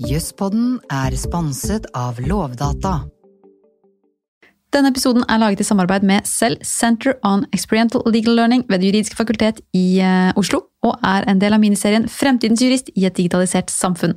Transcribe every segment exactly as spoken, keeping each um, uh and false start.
Juspodden er sponset av Lovdata. Denne episoden er laget i samarbeid med C E L, Center on Experiential Legal Learning ved Det juridiske fakultet i Oslo, og er en del av miniserien Fremtidens jurist i et digitalisert samfunn.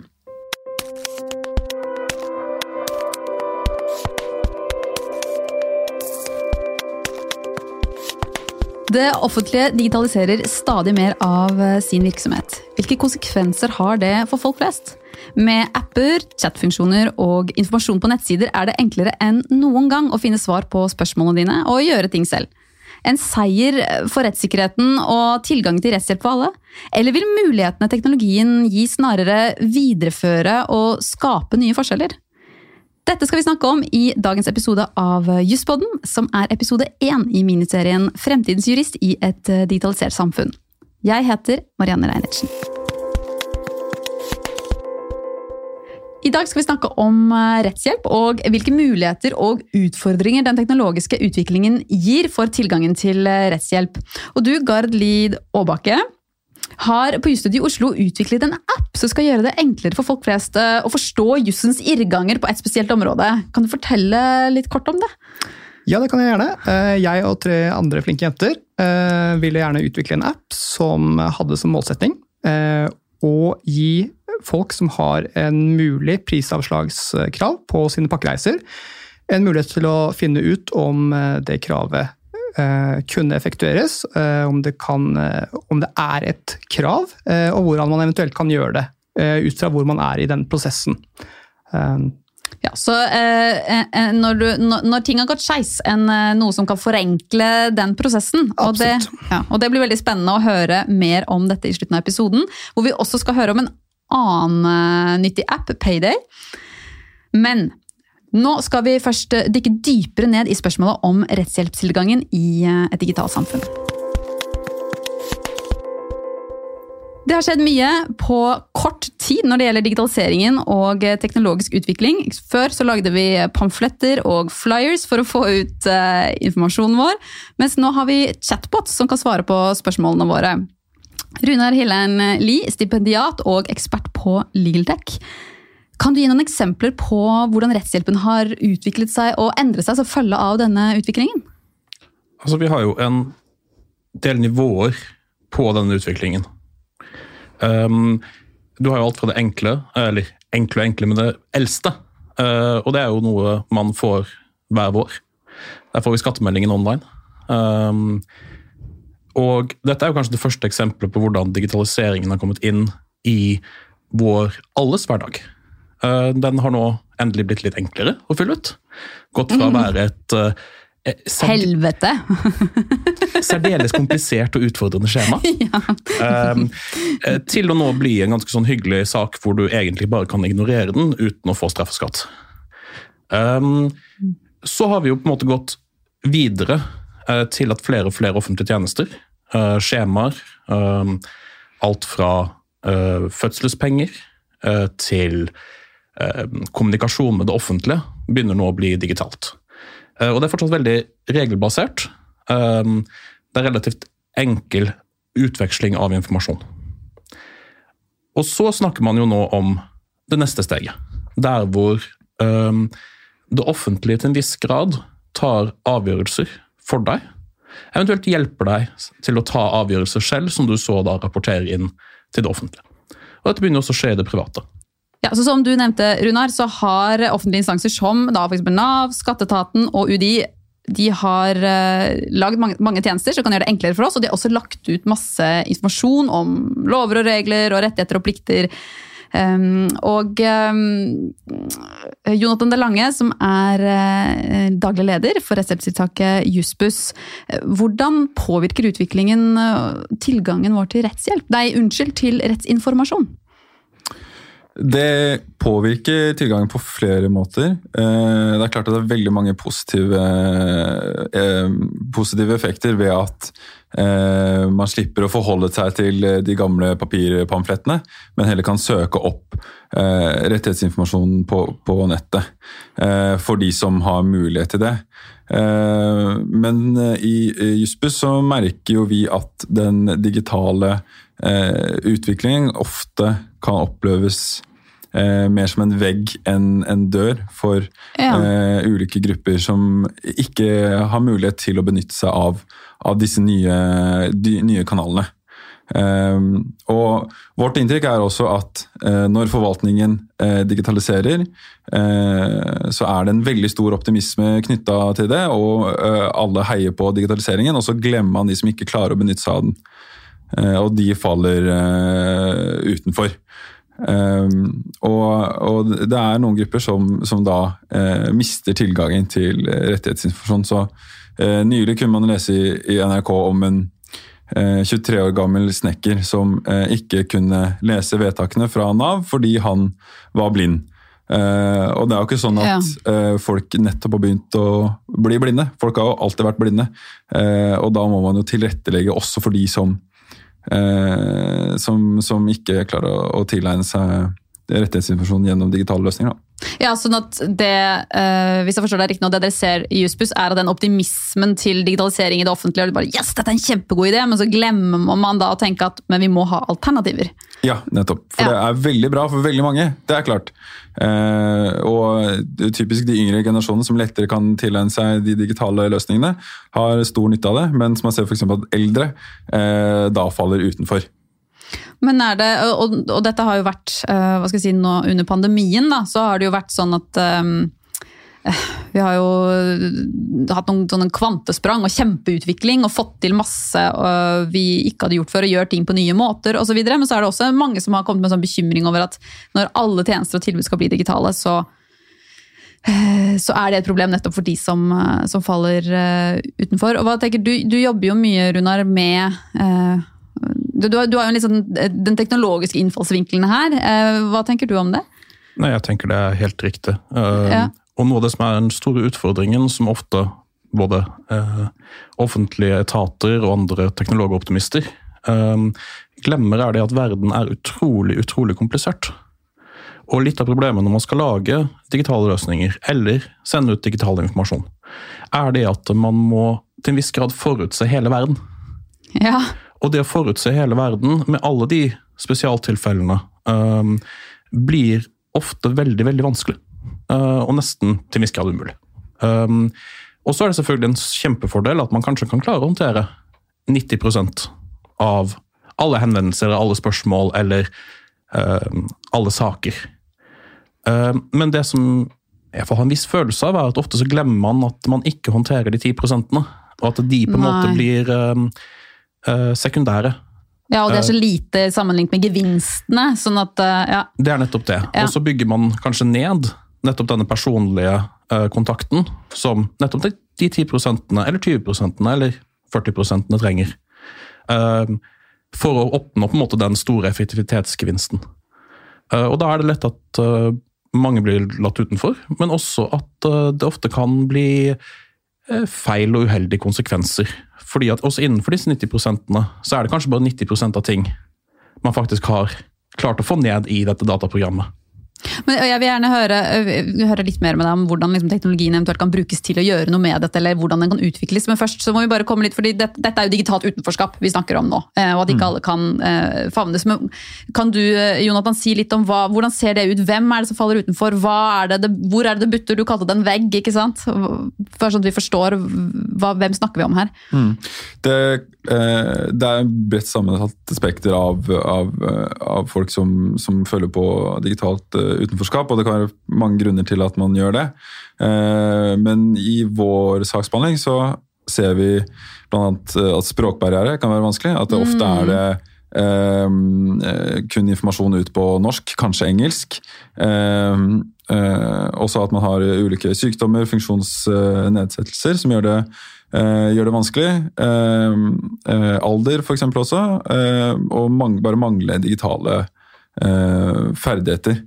Det offentlige digitaliserer stadig mer av sin virksomhet. Hvilke konsekvenser har det for folk flest? Med apper, chatfunksjoner og informasjon på nettsider er det enklere enn noen gang å finne svar på spørsmålene dine og gjøre ting selv. En seier for rettssikkerheten og tilgang til rettshjelp for alle? Eller vil mulighetene teknologien gi snarere videreføre og skape nye forskjeller? Dette skal vi snakke om i dagens episode av Juspodden, som er episode én i miniserien Fremtidens jurist i et digitalisert samfunn. Jeg heter Marianne Reinertsen. I dag skal vi snakke om rettshjelp og hvilke muligheter og utfordringer den teknologiske utviklingen gir for tilgangen til rettshjelp. Og du, Gard Lid Åbakke, har på Jusstudiet i Oslo utviklet en app som skal gjøre det enklere for folk flest å forstå jussens irrganger på et spesielt område. Kan du fortelle litt kort om det? Ja, det kan jeg gjerne. Jeg og tre andre flinke jenter ville gjerne utvikle en app som hadde som målsetting å gi folk som har en mulig prisavslagskrav på sine pakkereiser, en mulighet til å finne ut om det kravet kunne effektueres, om det, kan, om det er et krav, og hvordan man eventuelt kan gjøre det, ut fra hvor man er i den prosessen. Ja, så eh, når, du, når ting har gått skeis, enn noe som kan forenkle den prosessen, og det, ja, og det blir veldig spennende å høre mer om dette i slutten av episoden, hvor vi også skal høre om en annen nyttig app, Payday. Men nå skal vi først dykke dypere ned i spørsmålet om rettshjelpstilgangen i et digitalt samfunn. Det har skjedd mye på kort tid når det gjelder digitaliseringen og teknologisk utvikling. Før så lagde vi pamfletter og flyers for å få ut uh, informasjonen vår, mens nå har vi chatbots som kan svare på spørsmålene våre. Runar Hillein Lie, stipendiat og ekspert på LegalTech. Kan du gi noen eksempler på hvordan rettshjelpen har utviklet seg og endret seg som følge av denne utviklingen? Altså, vi har jo en del nivåer på denne utviklingen. Um, du har jo alt fra det enkle, eller enkle og enkle, men det eldste. Uh, og det er jo noe man får hver vår. Der får vi skattemeldingen online. Um, og dette er jo kanskje det første eksempelet på hvordan digitaliseringen har kommet inn i vår alles hverdag. Den har nå endelig blitt litt enklere å fylle ut. Gått fra å være et uh, serd- helvete! særdeles komplisert og utfordrende skjema. Ja. um, til å nå bli en ganske sånn hyggelig sak hvor du egentlig bare kan ignorere den uten å få straffeskatt. Um, så har vi jo på en måte gått videre uh, til at flere og flere offentlige tjenester, uh, skjemaer, um, alt fra uh, fødselspenger uh, til kommunikasjon med det offentlige begynner nå å bli digitalt. Og det er fortsatt veldig regelbasert. Det er relativt enkel utveksling av informasjon. Og så snakker man jo nå om det neste steget, der hvor det offentlige til en viss grad tar avgjørelser for deg, eventuelt hjelper deg til å ta avgjørelser selv, som du så da rapporterer inn til det offentlige. Og dette begynner også å skje i det private. Ja, så som du nevnte, Runar, så har offentlige instanser som da, for eksempel Nav, Skatteetaten og U D I, de har uh, laget mange, mange tjenester som kan gjøre det enklere for oss, og de har også lagt ut masse informasjon om lover og regler og rettigheter og plikter. Um, og um, Jonathan De Lange, som er uh, daglig leder for rettshjelpstiltaket Jussbuss, hvordan påvirker utviklingen uh, tilgangen vår til rettshjelp? Nei, unnskyld, til rettsinformasjon? Det påvirker tilgangen på flere måter. Det er klart at det er veldig mange positive, positive effekter ved at man slipper å forholde seg til de gamle papirpamflettene, men heller kan søke opp rettighetsinformasjon på, på nettet for de som har mulighet til det. Men i Jussbuss så merker jo vi at den digitale utviklingen ofte kan oppleves eh, mer som en vegg enn en dør for Ja. eh, ulike grupper som ikke har mulighet til å benytte seg av, av disse nye, de, nye kanalene. Um, og vårt inntrykk er også at uh, når forvaltningen uh, digitaliserer, uh, så er det en veldig stor optimisme knyttet til det, og uh, alle heier på digitaliseringen, og så glemmer man de som ikke klarer å benytte seg av den. Uh, og de faller uh, utenfor. Um, og, og det er noen grupper som, som da uh, mister tilgangen til rettighetsinformasjon. Så uh, nylig kunne man lese i, i N R K om en tjuetre år gammel snekker som eh, ikke kunne lese vedtakene fra Nav fordi han var blind. Eh, og det er jo ikke sånn at ja. eh, folk nettopp har begynt å bli blinde. Folk har jo alltid vært blinde. Eh, og da må man jo tilrettelegge også for de som, eh, som, som ikke klarer å, å tilegne seg rettighetsinformasjon gjennom digitale løsninger. Da. Ja, sånn at det, uh, hvis jeg forstår det riktig nå, det dere ser i Jussbuss er at den optimismen til digitalisering i det offentlige, og det bare, yes, dette er en kjempegod idé, men så glemmer man da å tenke at men vi må ha alternativer. Ja, nettopp. For ja. det er veldig bra for veldig mange, det er klart. Uh, og typisk de yngre generasjonene som lettere kan tilegne seg de digitale løsningene, har stor nytte av det, mens man ser for eksempel at eldre uh, da faller utenfor. Men er det, og, og dette har jo vært, uh, hva skal jeg si, nå under pandemien da, så har det jo vært sånn at um, vi har jo hatt noen, noen kvantesprang og kjempeutvikling og fått til masse uh, vi ikke hadde gjort før, og gjør ting på nye måter og så videre, men så er det også mange som har kommet med sånn bekymring over at når alle tjenester og tilbud skal bli digitale, så, uh, så er det et problem nettopp for de som, uh, som faller uh, utenfor. Og hva tenker du, du jobber jo mye, Runar, med uh, Du, du, har, du har jo liksom den teknologiske innfallsvinkelen her. Hva tenker du om det? Nei, jeg tenker det er helt riktig. Uh, ja. Og noe av det som er den store utfordringen, som ofte både uh, offentlige etater og andre teknologoptimister uh, glemmer, er det at verden er utrolig, utrolig komplisert. Og litt av problemet når man skal lage digitale løsninger, eller sende ut digital informasjon, er det at man må til en viss grad forutse hele verden. Ja. Og det å forutse hele verden med alle de spesialtilfellene um, blir ofte veldig, veldig vanskelig. Uh, og nesten til en viss grad umulig. Um, og så er det selvfølgelig en kjempefordel at man kanskje kan klare å håndtere nitti prosent av alle henvendelser, alle spørsmål eller uh, alle saker. Uh, men det som jeg får ha en viss følelse av er at ofte så glemmer man at man ikke håndterer de ti prosentene, og at de på en måte blir... Um, Uh, sekundære. Ja, og det er så lite sammenlignet med gevinstene, sånn at, uh, ja. Det er nettopp det. Ja. Og så bygger man kanskje ned nettopp denne personlige uh, kontakten, som nettopp de, de ti prosentene, eller tjue prosentene, eller førti prosentene trenger. Uh, for å oppnå på en måte den store effektivitetsgevinsten. Uh, og da er det lett at uh, mange blir latt utenfor, men også at uh, det ofte kan bli uh, feil og uheldige konsekvenser. Fordi at også innenfor disse nitti prosentene, så er det kanskje bare nitti prosent av ting man faktisk har klart å få ned i dette dataprogrammet. Men jeg vil gjerne høre, høre litt mer med deg om hvordan liksom teknologien eventuelt kan brukes til å gjøre noe med dette, eller hvordan den kan utvikles. Men først så må vi bare komme litt, fordi dette, dette er jo digitalt utenforskap vi snakker om nå, og at ikke alle kan uh, favnes. Men kan du, Jonathan, si litt om hva, hvordan ser det ut? Hvem er det som faller utenfor? Hva er det, det, hvor er det det butter? Du kalte det en vegg, ikke sant? For sånn at vi forstår hva, hvem snakker vi om her. Mm. Det, eh, det er bredt sammensatt spekter av, av, av folk som, som følger på digitalt utenforskap, og det kan være mange grunner til at man gjør det. Men i vår saksbehandling så ser vi blant annet at språkbarriere kan være vanskelig, at det ofte er det eh, kun informasjon ut på norsk, kanskje engelsk. Eh, eh, også at man har ulike sykdommer, funksjonsnedsettelser som gjør det, eh, gjør det vanskelig. Eh, eh, alder for eksempel også, eh, og mang- bare mangle digitale eh, ferdigheter.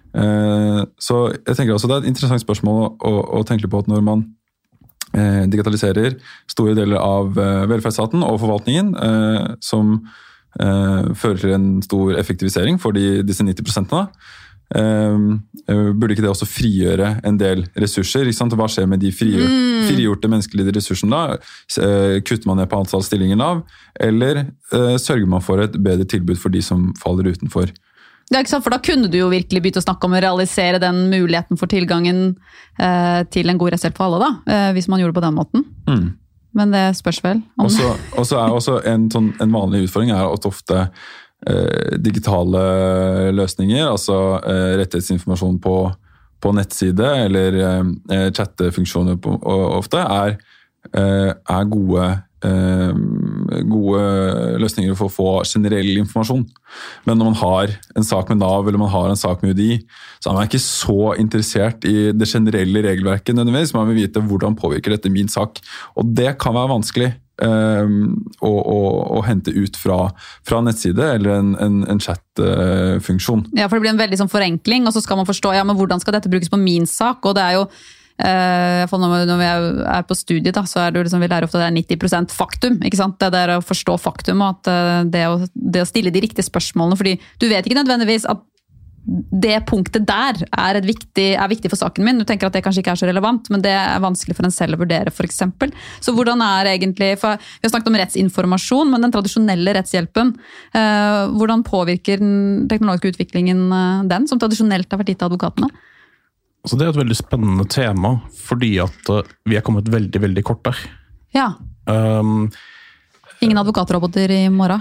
Så jeg tenker også det er et interessant spørsmål å, å tenke på at når man eh, digitaliserer store deler av eh, velferdsstaten og forvaltningen, eh, som eh, fører til en stor effektivisering for de, disse nitti prosentene, eh, burde ikke det også frigjøre en del ressurser? Ikke sant? Hva skjer med de fri, frigjorte menneskelige ressursene da? Eh, kutter man ned på antall stillinger av, eller eh, sørger man for et bedre tilbud for de som faller utenfor? Ja, ikke sant? For da kunne du jo virkelig begynt å snakke om å realisere den muligheten for tilgangen eh, til en god rettshjelp for alle, da, eh, hvis man gjorde det på den måten. Mm. Men det spørs vel. Og så er også en, sånn, en vanlig utfordring er at ofte eh, digitale løsninger, altså eh, rettighetsinformasjon på, på nettside eller eh, chattefunksjoner på, ofte, er, eh, er gode gode løsninger for å få generell informasjon. Men når man har en sak med Nav eller man har en sak med U D I, så er man ikke så interessert i det generelle regelverket nødvendigvis. Man vil vite hvordan påvirker dette min sak. Og det kan være vanskelig um, å, å, å hente ut fra, fra nettside eller en, en, en chat-funksjon. Ja, for det blir en veldig sånn forenkling, og så skal man forstå, ja, men hvordan skal dette brukes på min sak? Og det er jo Uh, når vi er på studiet, da, så er det liksom, vi lærer ofte at det er nitti prosent faktum. Ikke sant? Det er å forstå faktum, og at uh, det, å, det å stille de riktige spørsmålene, fordi du vet ikke nødvendigvis at det punktet der er, et viktig, er viktig for saken min. Du tenker at det kanskje ikke er så relevant, men det er vanskelig for en selv å vurdere, for eksempel. Så hvordan er egentlig, for vi har snakket om rettsinformasjon, men den tradisjonelle rettshjelpen, uh, hvordan påvirker den teknologiske utviklingen uh, den, som tradisjonelt har vært gitt til advokatene? Så det er et veldig spennende tema, fordi at uh, vi er kommet veldig, veldig kort der. Ja. Um, Ingen advokatroboter i morgen?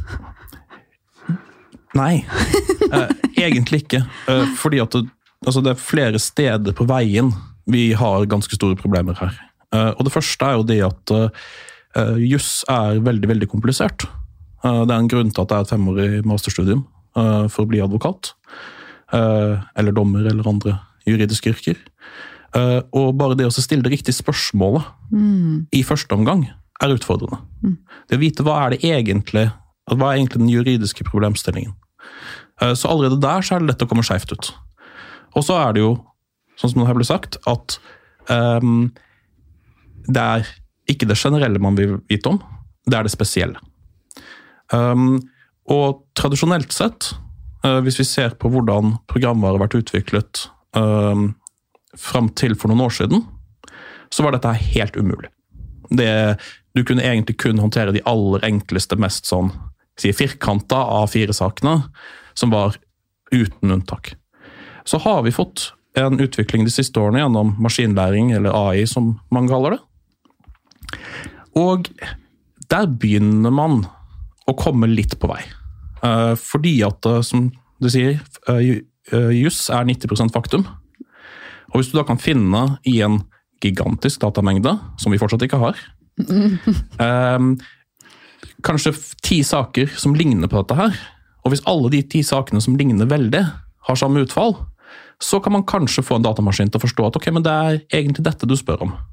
Nei, uh, egentlig ikke. Uh, fordi at det, altså det er flere steder på veien vi har ganske store problemer her. Uh, og det første er jo det at uh, juss er veldig, veldig komplisert. Uh, det er en grunn til at det er et femårig masterstudium uh, for å bli advokat. Uh, eller dommer, eller andre juridiske yrker. Uh, og bare det å stille det riktige spørsmålet mm. i første omgang er utfordrende. Mm. Det å vite hva er det egentlig, hva er egentlig den juridiske problemstillingen. Uh, så allerede der så er det lett å komme skjevt ut. Og så er det jo, sånn som det her ble sagt, at um, det er ikke det generelle man vil vite om, det er det spesielle. Um, og tradisjonelt sett, uh, hvis vi ser på hvordan programvare har vært utviklet Um, frem til for noen år siden, så var dette helt umulig. Det, du kunne egentlig kun håndtere de aller enkleste, mest sånn, si firkanta A fire-sakene, som var uten unntak. Så har vi fått en utvikling de siste årene gjennom maskinlæring, eller A I som man kaller det. Og der begynner man å komme litt på vei. Uh, fordi at, som du sier, uh, juss er nitti prosent faktum. Og hvis du da kan finne i en gigantisk datamengde, som vi fortsatt ikke har, um, kanskje ti saker som ligner på dette her, og hvis alle de ti sakene som ligner veldig har samme utfall, så kan man kanskje få en datamaskin til å forstå at ok, men det er egentlig dette du spør om.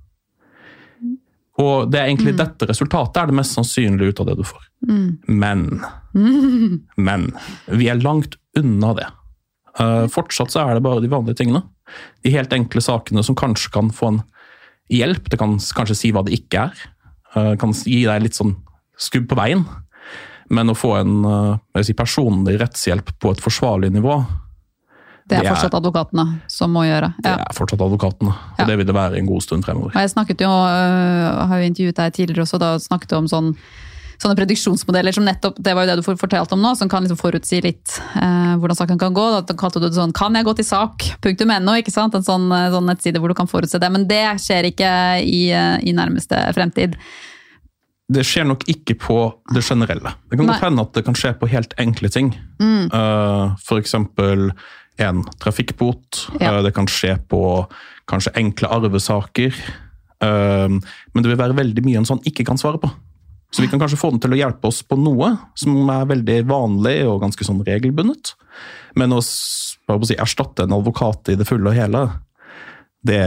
Og det er egentlig mm. dette resultatet er det mest sannsynlige ut av det du får. Mm. Men, mm. men, vi er langt unna det. Uh, fortsatt så er det bare de vanlige tingene. De helt enkle sakene som kanskje kan få en hjelp, det kan kanskje si hva det ikke er, uh, kan gi deg litt sånn skubb på veien, men å få en uh, jeg vil si, personlig rettshjelp på et forsvarlig nivå, det er fortsatt advokatene som må gjøre. Ja. Det er fortsatt advokatene, og ja. Det vil det være en god stund fremover. Og jeg snakket jo, uh, har jo intervjuet deg tidligere også, da snakket du om sånn, sånne prediksjonsmodeller som nettopp, det var jo det du fortalte om nå, som kan liksom forutsi litt uh, hvordan saken kan gå. Da kalte du det sånn, kan jeg gå til sak? Punktum ennå, ikke sant? En sånn, sånn nettside hvor du kan forutse det, men det skjer ikke i, i nærmeste fremtid. Det skjer nok ikke på det generelle. Det kan godt hende at det kan skje på helt enkle ting. Mm. Uh, for eksempel en trafikkbot. Ja. Det kan skje på kanskje enkle arvesaker. Men det vil være veldig mye en sånn ikke kan svare på. Så vi kan kanskje få den til å hjelpe oss på noe som er veldig vanlig og ganske sånn regelbundet. Men å bare å si, erstatte en advokat i det fulle og hele, det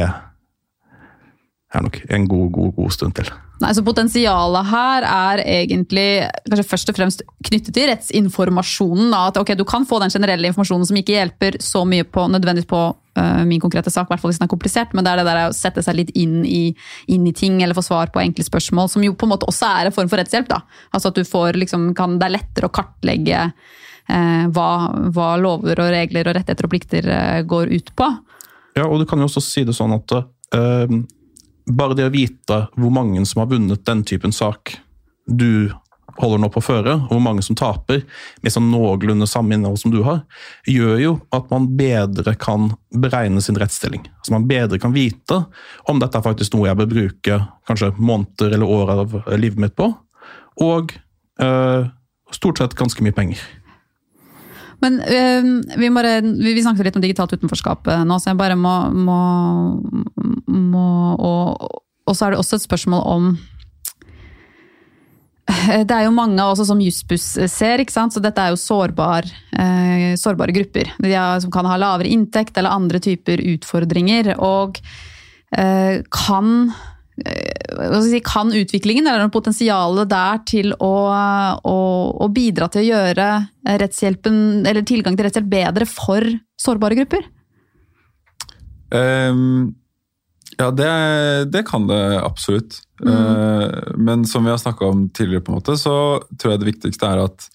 er nok en god, god, god stund til. Nei, så potensialet her er egentlig kanskje først og fremst knyttet til rettsinformasjonen. Da, at ok, du kan få den generelle informasjonen som ikke hjelper så mye på, nødvendigvis på uh, min konkrete sak, i hvert fall hvis den er komplisert, men det er det der å sette seg litt inn i, inn i ting, eller få svar på enkle spørsmål, som jo på en måte også er en form for rettshjelp. Da. Altså at du får, liksom, kan, det er lettere å kartlegge uh, hva, hva lover og regler og rettigheter og plikter uh, går ut på. Ja, og du kan jo også si det sånn at uh, bare det å vite hvor mange som har vunnet den typen sak du holder nå på å føre, og hvor mange som taper, med sånn noenlunde samme innhold som du har, gjør jo at man bedre kan beregne sin rettsstilling. Så man bedre kan vite om dette er faktisk noe jeg bør bruke kanskje måneder eller år av livet mitt på, og øh, stort sett ganske mye penger. Men øh, vi, må, vi snakket litt om digitalt utenforskap nå, så jeg bare må, må, må og, og så er det også et spørsmål om det er jo mange også som Jussbuss ser, ikke sant? Så dette er jo sårbar, eh, sårbare grupper. De er, som kan ha lavere inntekt eller andre typer utfordringer. Og eh, kan, eh, hva skal jeg si, kan utviklingen eller potensialet der til å, å, å bidra til å gjøre rettshjelpen, eller tilgang til rettshjelp bedre for sårbare grupper? Um, ja, det, det kan det absolutt. Mm. Men som vi har snakket om tidligere på en måte, så tror jeg det viktigste er at,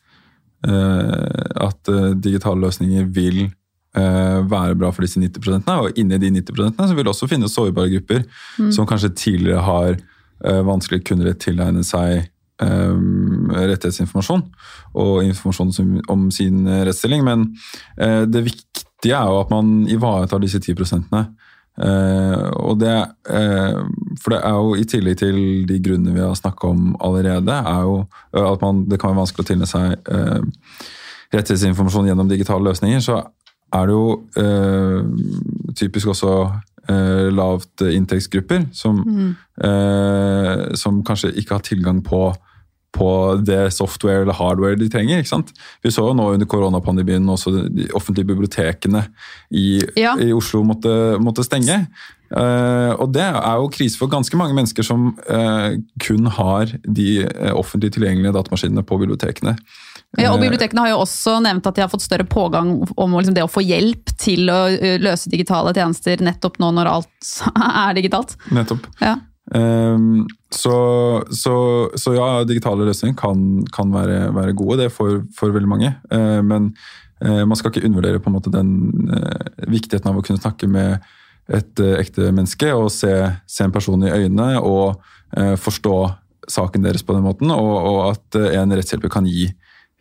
at digitale løsninger vil være bra for disse nitti prosentene, og inni de nitti prosentene så vil det også finnes sårbare grupper mm. som kanskje tidligere har vanskelig kunne tilegne seg rettighetsinformasjon og informasjon om sin rettsstilling, men det viktige er jo at man ivaretar disse ti prosentene. Uh, og det, uh, for det er jo i tillegg til de grunnene vi har snakket om allerede, er jo uh, at man, det kan være vanskelig å tilne seg uh, rettighetsinformasjon gjennom digitale løsninger, så er det jo uh, typisk også uh, lavt inntektsgrupper som, mm. uh, som kanskje ikke har tilgang på på det software eller hardware de trenger, ikke sant? Vi så jo nå under koronapandemien også de offentlige bibliotekene i, ja. i Oslo måtte, måtte stenge. Uh, og det er jo krise for ganske mange mennesker som uh, kun har de offentlig tilgjengelige datamaskinene på bibliotekene. Ja, og bibliotekene har jo også nevnt at de har fått større pågang om liksom det å få hjelp til å løse digitale tjenester nettopp nå når alt er digitalt. Nettopp. Ja. Um, så, så, så ja, digitale løsninger kan, kan være, være gode, det for, for veldig mange, uh, men uh, man skal ikke undervurdere på en måte den uh, viktigheten av å kunne snakke med et uh, ekte menneske og se, se en person i øynene og uh, forstå saken deres på den måten, og, og at uh, en rettshjelper kan gi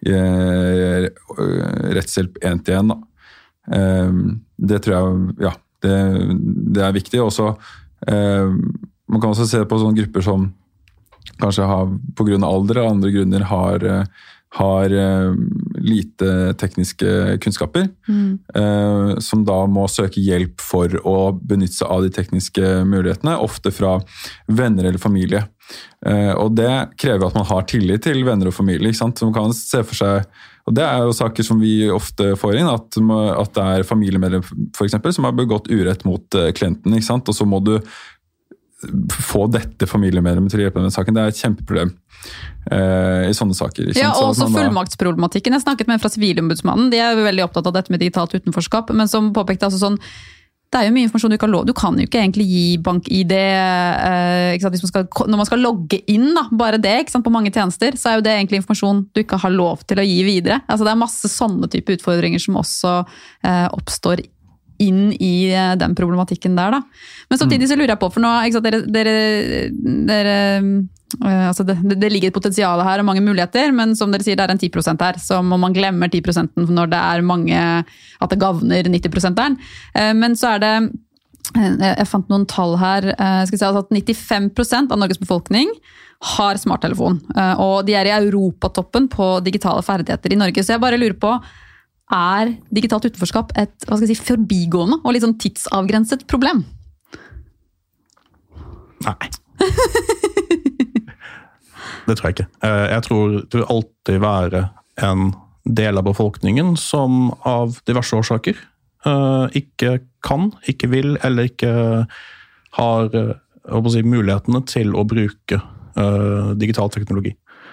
uh, rettshjelp en til en. Um, det tror jeg, ja, det, det er viktig. Også uh, man kan også se på sånne grupper som kanskje har, på grunn av alder og andre grunner har, har lite tekniske kunnskaper, mm. som da må søke hjelp for å benytte seg av de tekniske mulighetene, ofte fra venner eller familie. Og det krever at man har tillit til venner og familie, ikke sant? Så man kan se for seg, og det er jo saker som vi ofte får inn, at, at det er familiemedlem for eksempel, som har begått urett mot klienten, ikke sant? Og så må du få dette familiemedlemmet til å hjelpe med den saken. Det er et kjempeproblem eh, i sånne saker. Ja, og også fullmaktsproblematikken. Jeg snakket med fra Sivilombudsmannen. De er jo veldig opptatt av dette med digitalt utenforskap, men som påpekte altså sånn, det er jo mye informasjon du ikke har lov. Du kan jo ikke egentlig gi bank-I D, eh, ikke sant? Hvis man skal, når man skal logge inn, da, bare det, ikke sant? På mange tjenester, så er jo det egentlig informasjon du ikke har lov til å gi videre. Altså det er masse sånne type utfordringer som også eh, oppstår inn i den problematikken der, da. Men samtidig så lurer jeg på, for nå, ikke sant, dere, dere, dere uh, altså det, det ligger et potensial her og mange muligheter, men som dere sier, det er en ti prosent her, så må man glemmer ti prosent når det er mange, at det gavner nitti prosent der. Uh, men så er det, uh, jeg fant noen tall her, uh, skal jeg si, altså at nittifem prosent av Norges befolkning har smarttelefon, uh, og de er i europatoppen på digitale ferdigheter i Norge, så jeg bare lurer på, er digitalt utenforskap et hva skal jeg si, forbigående og litt sånn tidsavgrenset problem? Nei. Det tror jeg ikke. Jeg tror det vil alltid være en del av befolkningen som av diverse årsaker ikke kan, ikke vil, eller ikke har jeg må si, mulighetene til å bruke digital teknologi.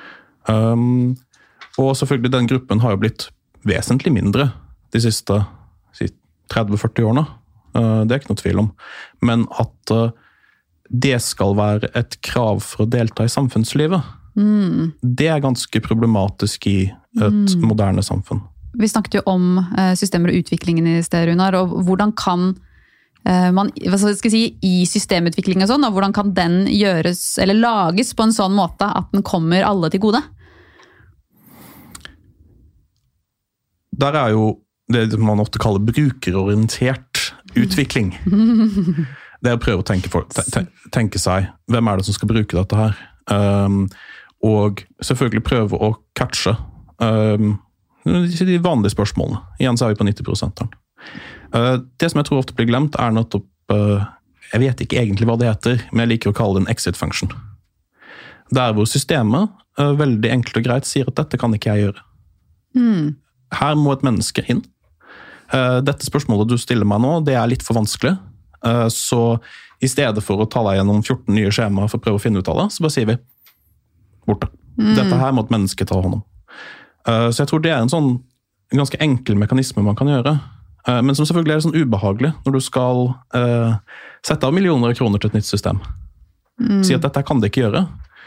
Og selvfølgelig den gruppen har jo blitt vesentlig mindre de siste tretti til førti årene. Det er ikke noe tvil om. Men at det skal være et krav for å delta i samfunnslivet, mm. det er ganske problematisk i et mm. moderne samfunn. Vi snakket jo om systemer og utviklingen i sted, Runar, og hvordan kan man, hva skal jeg si, i systemutvikling og sånn, og hvordan kan den gjøres, eller lages på en sånn måte at den kommer alle til gode? der er jo det man ofte kaller brukerorientert utvikling. Det er å prøve å tenke, for, tenke seg, hvem er det som skal bruke dette her? Um, og selvfølgelig prøve å catche um, de vanlige spørsmålene. Igjen så er vi på nitti prosent. Uh, det som jeg tror ofte blir glemt er nettopp, uh, jeg vet ikke egentlig hva det heter, men jeg liker å kalle det en exit function. Der hvor systemet uh, veldig enkelt og greit sier at dette kan ikke jeg gjøre. Mm. Her må et menneske inn. Uh, dette spørsmålet du stiller meg nå, det er litt for vanskelig. Uh, så i stedet for å ta deg gjennom fjorten nye skjemaer for å prøve å finne ut av det, så bare sier vi borte. Mm. Dette her må et menneske ta hånd om. Uh, så jeg tror det er en sånn en ganske enkel mekanisme man kan gjøre. Uh, men som selvfølgelig er sånn ubehagelig når du skal uh, sette av millioner av kroner til et nytt system. Mm. Si at dette kan det ikke gjøre.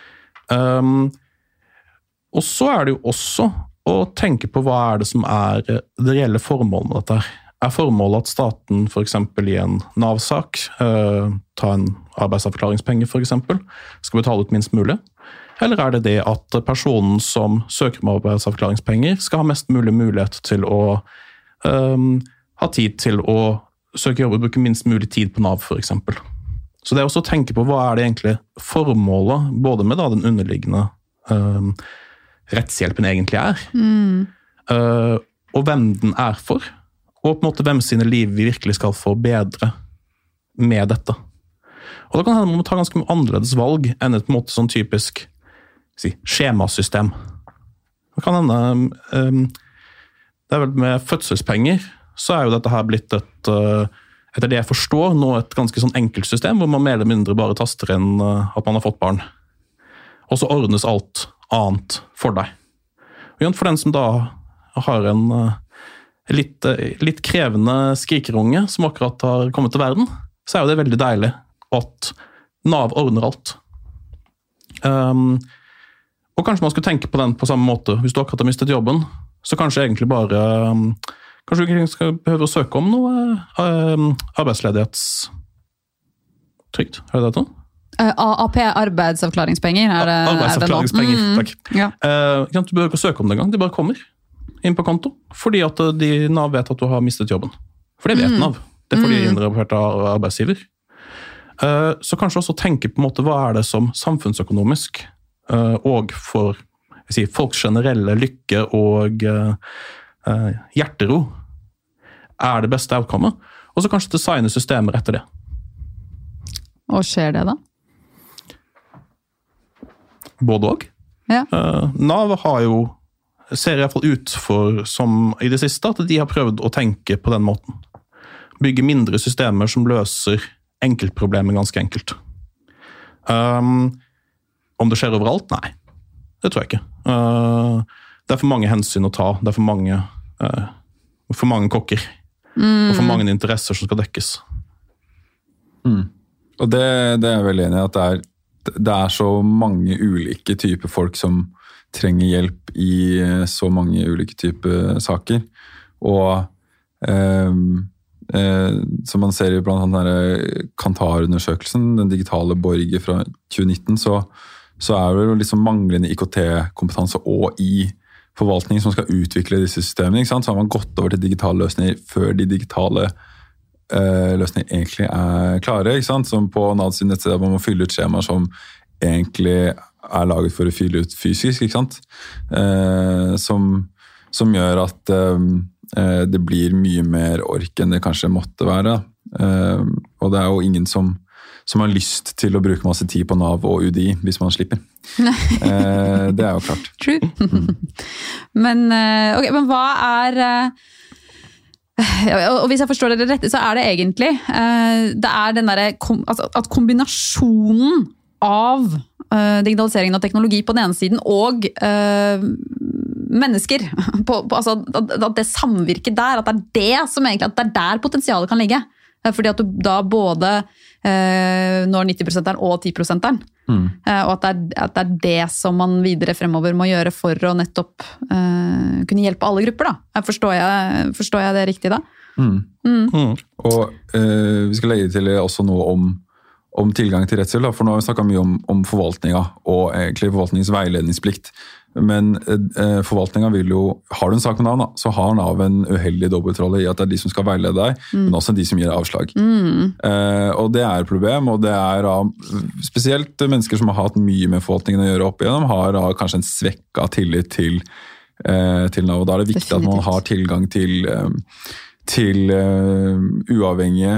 Um, og så er det jo også å tenke på hva er det som er det reelle formålet med dette her. Er formålet at staten for eksempel i en Nav-sak, uh, ta en arbeidsavklaringspenger for eksempel, skal betale ut minst mulig? Eller er det det at personen som søker med arbeidsavklaringspenger skal ha mest mulig mulighet til å um, ha tid til å søke jobb og bruke minst mulig tid på Nav for eksempel? Så det er også å tenke på hva er det egentlig formålet, både med da den underliggende um, rettshjelpen egentlig er, mm. uh, og hvem den er for, og på en måte hvem sine liv vi virkelig skal få bedre med dette. Og da kan man ta ganske annerledes valg enn et på en måte sånn typisk si, skjemasystem. Det kan hende, um, det er vel med fødselspenger, så er jo dette her blitt et, uh, etter det jeg forstår, nå et ganske sånn enkelt system, hvor man mer eller mindre bare taster inn uh, at man har fått barn. Og så ordnes alt annet for deg. Og for den som da har en uh, litt, uh, litt krevende skrikerunge som akkurat har kommet til verden, så er jo det veldig deilig at Nav ordner alt. Um, og kanskje man skulle tenke på den på samme måte. Hvis du akkurat har mistet jobben, så kanskje egentlig bare um, kanskje du ikke skal behøve å søke om noe um, arbeidsledighetstrygd. Er det det? Uh, A P, arbeidsavklaringspenger. Er det, arbeidsavklaringspenger, er det nå? takk. Mm, ja. uh, du behøver ikke å søke om det engang, det bare kommer inn på konto, fordi at de, Nav vet at du har mistet jobben. For det vet mm. Nav. Det er fordi de innrapportert av arbeidsgiver. Uh, så kanskje også tenke på en måte hva er det som samfunnsøkonomisk uh, og for jeg sier, folks generelle lykke og uh, uh, hjertero er det beste outcomet, og så kanskje designe systemer etter det. Og skjer det da? Både og. Ja. Uh, Nav har jo, ser i hvert fall ut for, som i det siste, at de har prøvd å tenke på den måten. Bygge mindre systemer som løser enkeltproblemer ganske enkelt. Um, om det skjer overalt? Nei. Det tror jeg ikke. Uh, det er for mange hensyn å ta. Det er for mange, uh, for mange kokker. Mm. Og for mange interesser som skal dekkes. Mm. Og det, det er jeg veldig enig i, at det er, det er så mange ulike typer folk som trenger hjelp i så mange ulike typer saker. Og um, Eh, som man ser i blant annet Kantar-undersøkelsen, den digitale borger fra tjue nitten, så, så er det jo liksom manglende I K T-kompetanse og i forvaltningen som skal utvikle disse systemene. Ikke sant? Så har man gått over til digitale løsninger før de digitale eh, løsningene egentlig er klare. Ikke sant? Som på Nav sin nettside, hvor man må fylle ut skjemaer som egentlig er laget for å fylle ut fysisk. Ikke sant? Eh, som, som gjør at eh, det blir mye mer ork enn det kanskje måtte være. Og det er jo ingen som, som har lyst til å bruke masse tid på Nav og U D I hvis man slipper. Det er jo klart. True. Mm. Men, okay, men hva er... Og hvis jeg forstår det rett, så er det egentlig det er den der, at kombinasjonen av digitaliseringen av teknologi på den ene siden og mennesker, på, på, altså, at det samvirker der, at det er det som egentlig, at det er der potensialet kan ligge. Fordi at du da både eh, når nitti prosent og ti prosent mm. eh, og at det, er, at det er det som man videre fremover må gjøre for å nettopp eh, kunne hjelpe alle grupper. Da. Forstår jeg, forstår jeg det riktig da? Mm. Mm. Mm. Og eh, vi skal legge til også noe om om tilgang til rettshjelp, for nå har vi snakket mye om, om forvaltninga og egentlig forvaltningens veiledningsplikt. Men eh, forvaltningen vil jo, har du en sak med Nav, så har Nav en uheldig dobbeltrolle i at det er de som skal veilede deg, mm. men også de som gir avslag. Mm. Eh, og det er et problem, og det er uh, spesielt mennesker som har hatt mye med forvaltningen å gjøre opp igjennom, har uh, kanskje en svekket tillit til, uh, til Nav, og da er det viktig Definitivt. At man har tilgang til, uh, til uh, uavhengige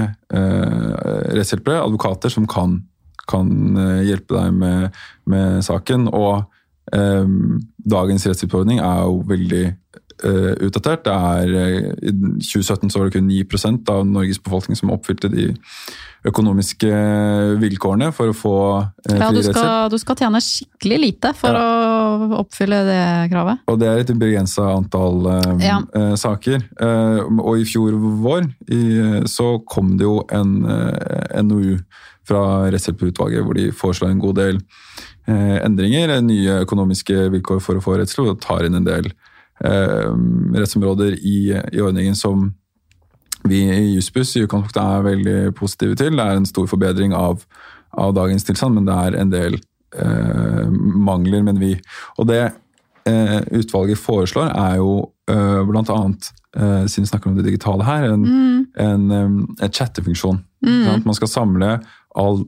uh, rettshjelpere, advokater som kan, kan uh, hjelpe deg med, med saken, og Um, dagens rettshjelpsordning er jo veldig uh, utdatert. Det er, uh, I tjue sytten så var det kun ni prosent av Norges befolkning som oppfylte de økonomiske vilkårene for å få uh, fri ja, du rettshjelp. Skal, du skal tjene skikkelig lite for ja. Å oppfylle det kravet. Og det er et begrenset antall um, ja. uh, saker. Uh, og i fjor vår i, så kom det jo en uh, N O U fra rettshjelputvalget hvor de foreslår en god del endringer, nye økonomiske vilkår for å få rettshjelp, og tar inn en del eh, rettsområder i, i ordningen som vi i Jussbuss i utgangspunktet er veldig positive til. Det er en stor forbedring av, av dagens tilstand, men det er en del eh, mangler, men vi. Og det eh, utvalget foreslår er jo eh, blant annet, eh, siden vi snakker om det digitale her, en, mm. en, en, en chattefunksjon. Mm. Man skal samle all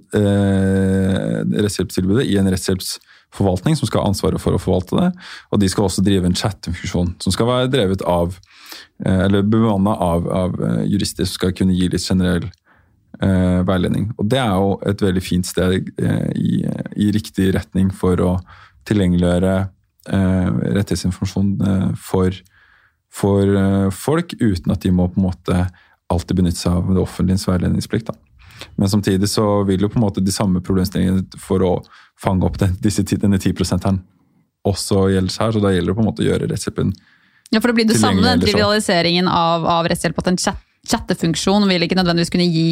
eh, rettshjelpstilbudet i en rettshjelpsforvaltning som skal ha ansvaret for å forvalte det, og de skal også drive en chattefunksjon som skal være drevet av, eh, eller bemannet av, av jurister som skal kunne gi litt generell eh, veiledning. Og det er jo et veldig fint sted eh, i, i riktig retning for å tilgjengeliggjøre eh, rettighetsinformasjon eh, for, for eh, folk, uten at de må på en måte alltid benytte seg av det offentliges veiledningsplikt da. Men samtidig så vil jo på en måte de samme problemstillingene for å fange opp den, disse, denne ti prosent-eren også gjelder her, så da gjelder det på en måte å gjøre rettshjelpen Ja, for det blir det samme, den trivialiseringen av, av rettshjelp, at en chat, chattefunksjon vil ikke nødvendigvis kunne gi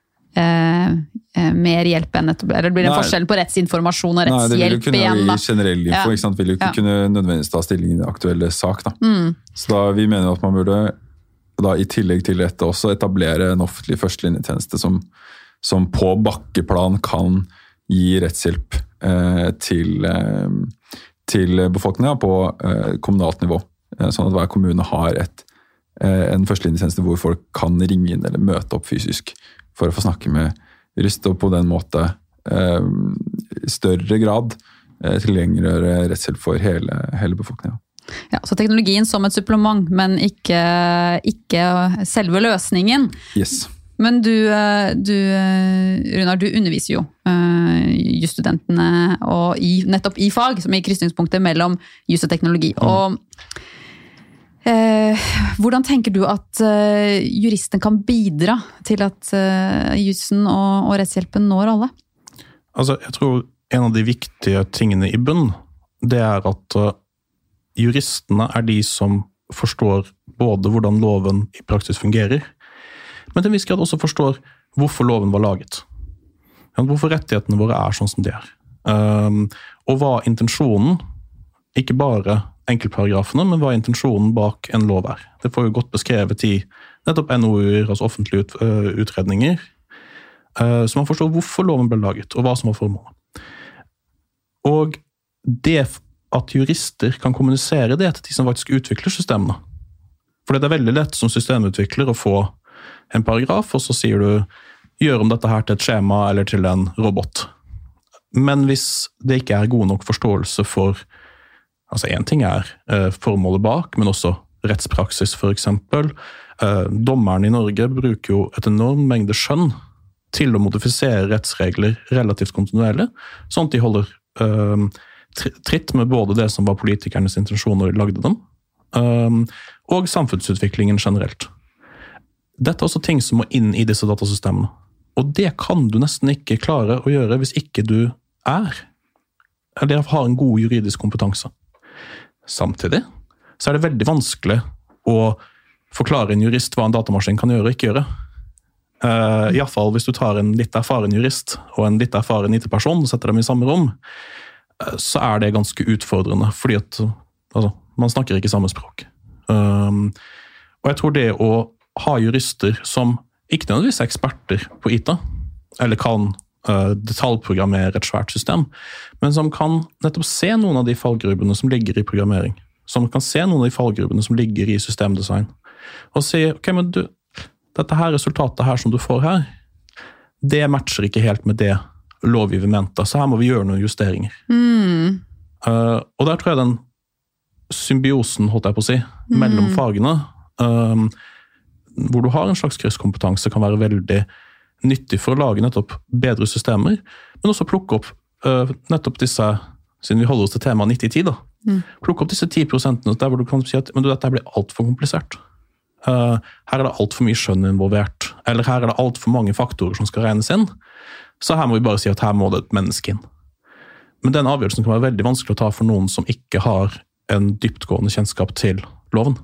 eh, eh, mer hjelp enn et, eller blir det en forskjell på rettsinformasjon og rettshjelp igjen? Nei, det vil jo kunne igjen, gi generell info, ja. Ikke sant? Vil jo ikke ja. Kunne nødvendigvis ta stilling i den aktuelle sak da. Mm. Så da vi mener at man burde da i tillegg til dette også etablere en offentlig førstelinjetjeneste som, som på bakkeplan kan gi rettshjelp eh, til, eh, til befolkningen på eh, kommunalt nivå. Eh, sånn at hver kommune har et, eh, en førstelinjetjeneste hvor folk kan ringe inn eller møte opp fysisk for å få snakke med jurist, og på den måte eh, i større grad eh, tilgjengeliggjøre rettshjelp for hele, hele befolkningen. Ja, så teknologien som et supplement, men ikke, ikke selve løsningen. Yes. Men du, du, Runar, du underviser jo uh, jusstudentene og i, nettopp i fag, som er i krysningspunktet mellom juss og teknologi. Mm. Og uh, hvordan tenker du at uh, juristen kan bidra til at uh, jussen og, og rettshjelpen når alle? Altså, jeg tror en av de viktige tingene i bunn, det er at uh, juristene er de som forstår både hvordan loven i praksis fungerer, men til en viss grad også forstår hvorfor loven var laget. Hvorfor rettighetene våre er sånn som de er. Um, og hva intensjonen, ikke bare enkeltparagrafene, men hva intensjonen bak en lov er. Det får jo godt beskrevet i nettopp N O U-er, altså offentlige ut, uh, utredninger, uh, så man forstår hvorfor loven ble laget, og hva som var formålet. Og det at jurister kan kommunisere det til de som faktisk utvikler systemene. For det er veldig lett som systemutvikler å få en paragraf, og så sier du, gjør om dette her til et skjema eller til en robot. Men hvis det ikke er god nok forståelse for, altså en ting er eh, formålet bak, men også rettspraksis for eksempel. Eh, dommerne i Norge bruker jo et enormt mengde skjønn til å modifisere rettsregler relativt kontinuerlig, sånn at de holder eh, tritt med både det som var politikernes intensjon når de lagde dem, og samfunnsutviklingen generelt. Dette er også ting som må inn i disse datasystemene, og det kan du nesten ikke klare å gjøre hvis ikke du er, eller har en god juridisk kompetanse. Samtidig så er det veldig vanskelig å forklare en jurist hva en datamaskin kan gjøre og ikke gjøre. Uh, I hvert fall hvis du tar en litt erfaren jurist og en litt erfaren I T-person og setter dem i samme rom, så er det ganske utfordrende, fordi at altså, man snakker ikke samme språk. Um, og jeg tror det å ha jurister som ikke nødvendigvis er eksperter på I T, eller kan uh, detaljprogrammere et svært system, men som kan nettopp se noen av de fallgrubene som ligger i programmering, som kan se noen av de fallgrubene som ligger i systemdesign, og si, ok, men du, dette her resultatet her som du får her, det matcher ikke helt med det lovgiver mente, så her må vi gjøre noen justeringer. Mm. Uh, og der tror jeg den symbiosen, holdt jeg på å si, mm. mellom fagene, um, hvor du har en slags krysskompetanse, kan være veldig nyttig for å lage nettopp bedre systemer, men også plukke opp uh, nettopp disse, siden vi holder oss til temaet nitti ti, da, mm. plukke opp disse ti prosentene der hvor du kan si at men du, dette blir alt for komplisert. Uh, her er det alt for mye skjønn involvert, eller her er det alt for mange faktorer som skal regnes inn, så her må vi bare si at her må det et menneske inn. Men den avgjørelsen kan være veldig vanskelig å ta for noen som ikke har en dyptgående kjennskap til loven.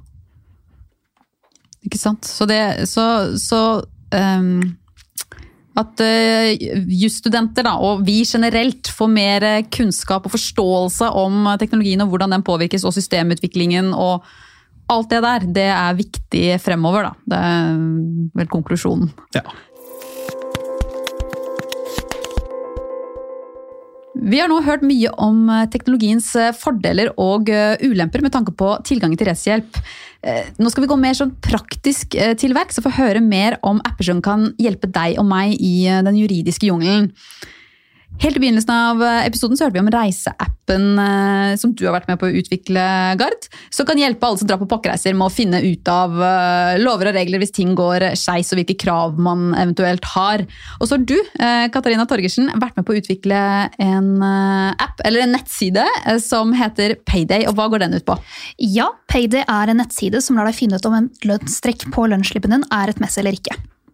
Ikke sant? Så det, så, så um at uh, jusstudenter da, og vi generelt får mer kunnskap og forståelse om teknologien og hvordan den påvirkes, og systemutviklingen og alt det der, det er viktig fremover da. Det er vel konklusjonen. Ja. Vi har nå hørt mye om teknologiens fordeler og ulemper med tanke på tilgangen til rettshjelp. Nå skal vi gå mer sånn praktisk til verks og få høre mer om apper som kan hjelpe deg og meg i den juridiske jungelen. Helt i begynnelsen av episoden så hørte vi om reiseappen som du har vært med på å utvikle, Gard, som kan hjelpe alle som drar på pakkereiser med å finne ut av lover og regler hvis ting går skeis og hvilke krav man eventuelt har. Og så har du, Katarina Torgersen, vært med på å utvikle en app, eller en nettside, som heter Payday, og hva går den ut på? Ja, Payday er en nettside som lar deg finne ut om en lønnstrekk på lønnsslippen din er et mess eller ikke.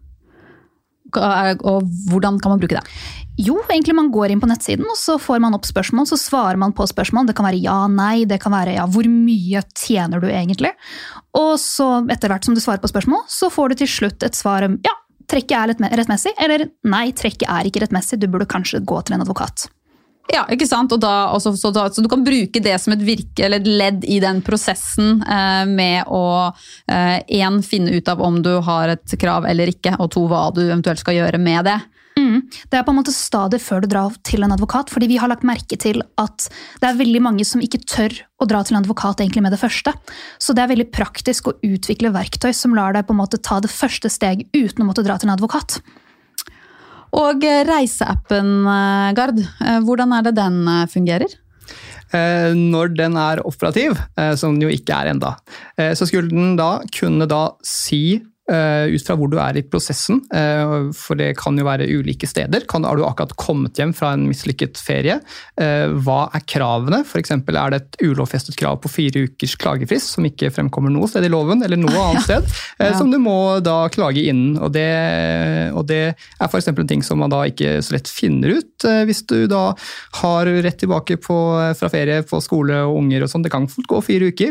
Og hvordan kan man bruke det? Jo, egentlig man går inn på nettsiden, og så får man opp spørsmål, så svarer man på spørsmål. Det kan være ja, nei, det kan være ja, hvor mye tjener du egentlig? Og så etter hvert som du svarer på spørsmål, så får du til slutt et svar om ja, trekket er rettmessig, eller nei, trekket er ikke rettmessig, du burde kanskje gå til en advokat. Ja, ikke sant? Og da, også, så, da, så du kan bruke det som et virke, eller et ledd i den prosessen eh, med å eh, en, finne ut av om du har et krav eller ikke, og to, hva du eventuelt skal gjøre med det. Mm. Det er på en måte stadig før du drar til en advokat, fordi vi har lagt merke til at det er veldig mange som ikke tør å dra til en advokat egentlig med det første. Så det er veldig praktisk å utvikle verktøy som lar deg på en måte ta det første steg uten å måtte dra til en advokat. Og reiseappen, Gard, hvordan er det den fungerer? Når den er operativ, som den jo ikke er enda, så skulle den da kunne da si Uh, ut fra hvor du er i prosessen, uh, for det kan jo være ulike steder. Kan, har du akkurat kommet hjem fra en mislykket ferie? Uh, hva er kravene? For eksempel er det et ulovfestet krav på fire ukers klagefrist, som ikke fremkommer noe sted i loven, eller noe annet sted, uh, ja. som du må da klage inn. Og det, og det er for eksempel en ting som man da ikke så lett finner ut, uh, hvis du da har rett tilbake på, fra ferie på skole og unger og sånn. Det kan fort gå fire uker,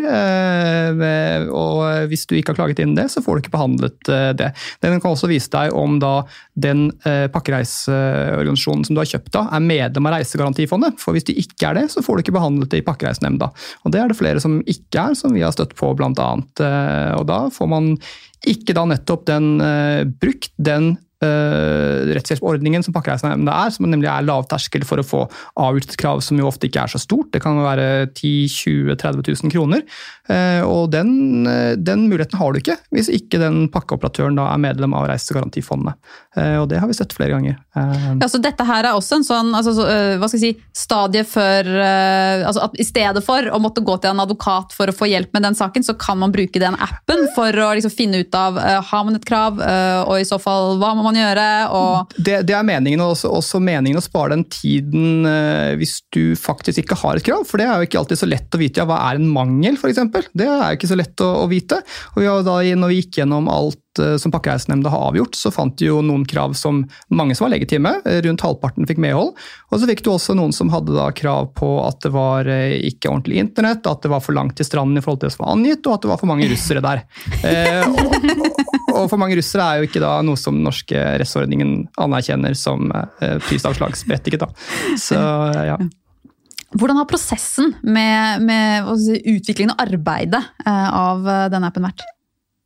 uh, og hvis du ikke har klaget inn det, så får du ikke behandlet det. Den kan også vise deg om da den eh, pakkereiseorganisasjonen som du har kjøpt da, er medlem av Reisegarantifondet. For hvis de ikke er det, så får du ikke behandlet det i pakkereisenemnda. Og det er det flere som ikke er, som vi har støtt på blant annet. Eh, og da får man ikke da nettopp den eh, brukt den Uh, rettshjelpsordningen som pakkereisenemnda er, som nemlig er lavterskel for å få avgjort et krav som jo ofte ikke er så stort. Det kan være ti, tjue, tretti tusen kroner. Uh, og den, uh, den muligheten har du ikke hvis ikke den pakkeoperatøren da er medlem av Reisegarantifondet. Uh, og det har vi sett flere ganger. Uh, ja, så dette her er også en sånn, altså, uh, hva skal jeg si, stadie før, uh, altså at i stedet for å måtte gå til en advokat for å få hjelp med den saken, så kan man bruke den appen for å liksom, finne ut av, uh, har man et krav, uh, og i så fall, hva må man gjøre, og det, det er meningen også, også meningen å spare den tiden eh, hvis du faktisk ikke har et krav, for det er jo ikke alltid så lett å vite. Ja, hva er en mangel, for eksempel? Det er jo ikke så lett å, å vite. Og vi har da, når vi gikk gjennom alt som pakkereisenemnda har avgjort, så fant de jo noen krav som mange som var legitime, rundt halvparten fikk medhold, og så fikk du også noen som hadde da krav på at det var ikke ordentlig internett, at det var for langt til stranden i forhold til det som var angitt, og at det var for mange russere der. Eh, og, og for mange russere er jo ikke da noe som den norske rettsordningen anerkjenner som eh, prisavslagsberettiget da. Så ja. Hvordan har prosessen med, med utviklingen og arbeidet eh, av denne appen vært?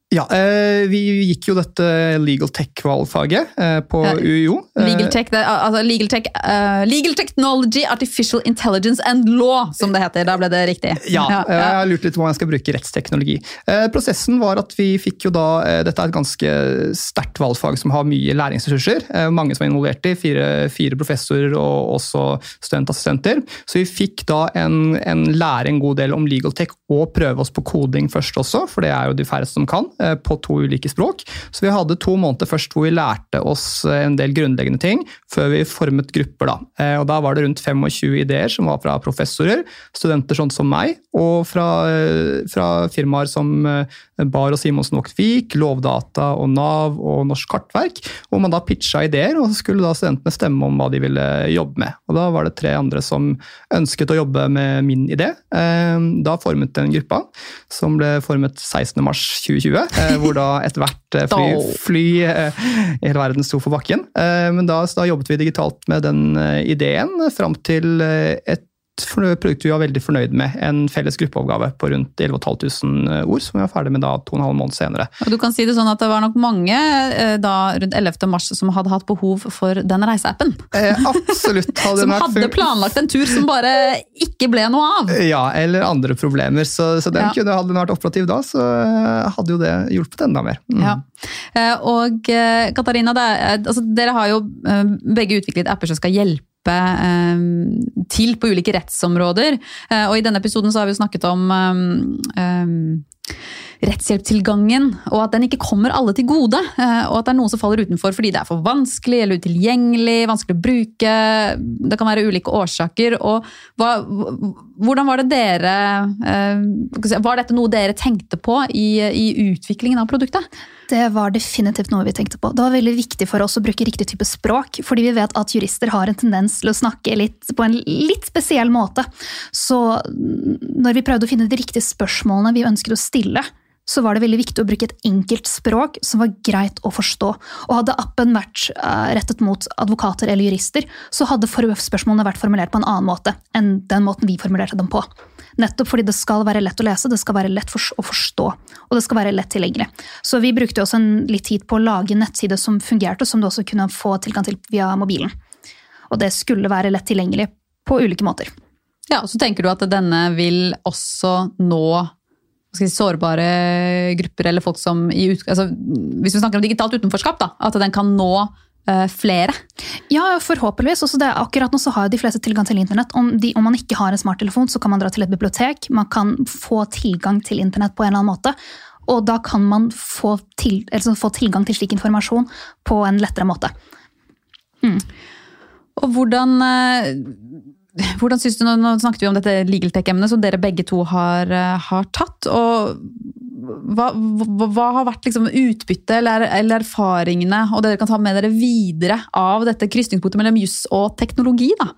Ja, vi gikk jo dette legal tech-valgfaget på U I O. Legal tech, det, altså legal tech, uh, legal technology, artificial intelligence and law, som det heter. Da ble det riktig. Ja, ja, ja. Jeg har lurt litt på hva jeg skal bruke rettsteknologi. Prosessen var at vi fikk jo da, dette er et ganske sterkt valgfag som har mye læringsressurser, mange som er involvert i, fire, fire professorer og også studentassistenter. Så vi fikk da en, en lære en god del om legal tech og prøve oss på koding først også, for det er jo de færreste som kan. På to ulike språk. Så vi hadde to måneder først hvor vi lærte oss en del grunnleggende ting, før vi formet grupper da. Og da var det rundt tjuefem ideer som var fra professorer, studenter sånn som meg, og fra, fra firmaer som Bar og Simonsen Vik, Lovdata og Nav og Norsk Kartverk, hvor man da pitchet ideer, og så skulle da studentene stemme om hva de ville jobbe med. Og da var det tre andre som ønsket å jobbe med min idé. Da formet den gruppa, som ble formet sekstende mars tjue tjue, hvor da etter hvert fly, fly i hele verden sto for bakken. Men da, da jobbet vi digitalt med den ideen frem til et produkt vi var veldig fornøyd med, en felles gruppeoppgave på rundt elleve tusen fem hundre ord, som vi var ferdig med da to og en halv måned senere. Og du kan si det sånn at det var nok mange da rundt ellevte mars som hadde hatt behov for den reiseappen. Eh, absolutt. Hadde som hadde planlagt en tur som bare ikke ble noe av. Ja, eller andre problemer. Så, så den ja. kunne, hadde den vært operativ da, så hadde jo det hjulpet enda mer. Mm. Ja. Og Katarina, det er, altså, dere har jo begge utviklet apper som skal hjelpe til på ulike rettsområder, og i denne episoden så har vi jo snakket om um, um, rettshjelptilgangen, og at den ikke kommer alle til gode, og at det er noen som faller utenfor fordi det er for vanskelig eller utilgjengelig, vanskelig å bruke, det kan være ulike årsaker, og hva, hvordan var det dere, var dette noe dere tenkte på i, i utviklingen av produktet? Det var definitivt noe vi tenkte på. Det var veldig viktig for oss å bruke riktig type språk, fordi vi vet at jurister har en tendens til å snakke litt, på en litt spesiell måte. Så når vi prøvde å finne de riktige spørsmålene vi ønsket å stille, så var det veldig viktig å bruke et enkelt språk som var greit å forstå. Og hadde appen vært rettet mot advokater eller jurister, så hadde spørsmålene vært formulert på en annen måte enn den måten vi formulerte dem på. Nettopp fordi det skal være lett å lese, det skal være lett å forstå, og det skal være lett tilgjengelig. Så vi brukte også en litt tid på å lage en nettside som fungerte, som du også kunne få tilgang til via mobilen. Og det skulle være lett tilgjengelig på ulike måter. Ja, og så tenker du at denne vil også nå skal si, sårbare grupper, eller folk som i ut, altså, hvis vi snakker om digitalt utenforskap, da, at den kan nå flere? Ja, forhåpentligvis. Også det, akkurat nå så har de fleste tilgang til internett. Om, de, om man ikke har en smarttelefon, så kan man dra til et bibliotek. Man kan få tilgang til internett på en eller annen måte. Og da kan man få, til, altså få tilgang til slik informasjon på en lettere måte. Mm. Og hvordan... Hvordan synes du, nå snakket vi om dette legal tech-emnet som dere begge to har, har tatt, og hva, hva, hva har vært liksom utbytte eller, eller erfaringene, og dere kan ta med dere videre av dette krysningspunktet mellom juss og teknologi da?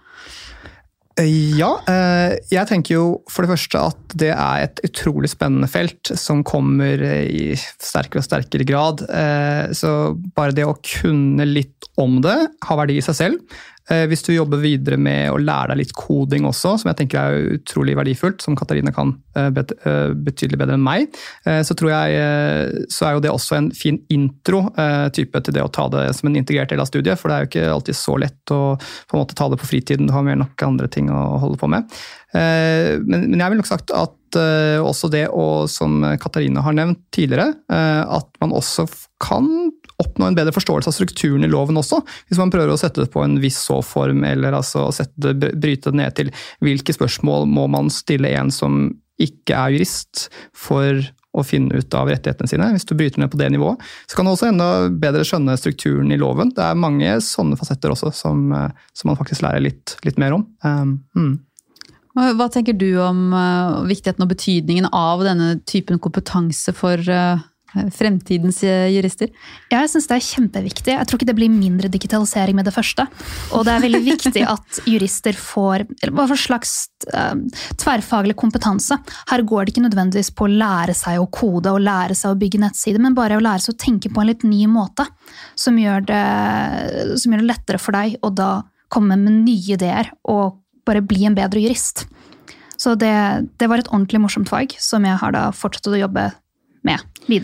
Ja, jeg tenker jo for det første at det er et utrolig spennende felt som kommer i sterkere og sterkere grad, så bare det å kunne litt om det har verdi i seg selv. Hvis du jobber videre med å lære deg litt koding også, som jeg tenker er utrolig verdifullt, som Katarina kan betydelig bedre enn meg, så tror jeg så er jo det også en fin intro-type til det å ta det som en integrert del av studiet, for det er jo ikke alltid så lett å på en måte ta det på fritiden, du har mer nok andre ting å holde på med. Men jeg vil nok sagt at også det, og som Katarina har nevnt tidligere, at man også kan oppnå en bedre forståelse av strukturen i loven også, hvis man prøver å sette det på en viss så-form, eller altså sette det, bryte det ned til hvilke spørsmål må man stille en som ikke er jurist for å finne ut av rettighetene sine. Hvis du bryter ned på det nivået, så kan du også enda bedre skjønne strukturen i loven. Det er mange sånne fasetter også som, som man faktisk lærer litt, litt mer om. Um, mm. Hva tenker du om uh, viktigheten og betydningen av denne typen kompetanse for uh, fremtidens jurister? Ja, jeg synes det er kjempeviktig. Jeg tror ikke det blir mindre digitalisering med det første. Og det er veldig viktig at jurister får hva for slags uh, tverrfaglig kompetanse. Her går det ikke nødvendigvis på å lære seg å kode og lære seg å bygge nettsider, men bare å lære seg å tenke på en litt ny måte, som gjør det, som gjør det lettere for deg å da komme med nye ideer og bare bli en bedre jurist. Så det, det var et ordentlig morsomt fag som jeg har da fortsatt å jobbe med videre.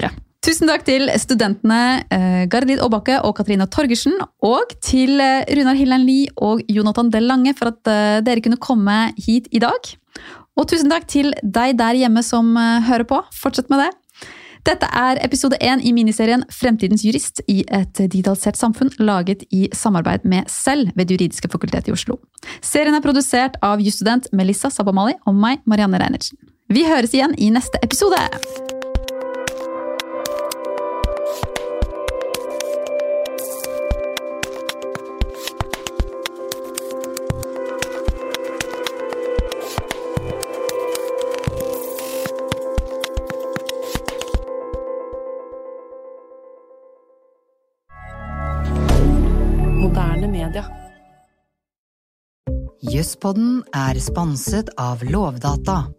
Tusen takk til studentene eh, Gardid Åbakke og Katrina Torgersen, og til eh, Runar Hillen Lie og Jonathan Del Lange for at eh, dere kunne komme hit i dag. Og tusen takk til deg der hjemme som eh, hører på. Fortsett med det. Dette er episode én i miniserien Fremtidens jurist i et digitalisert samfunn, laget i samarbeid med Selv ved Det juridiske fakultet i Oslo. Serien er produsert av jusstudent Melissa Sabamali og meg, Marianne Reinertsen. Vi høres igjen i neste episode! Moderne media. Jusspodden er sponset av Lovdata.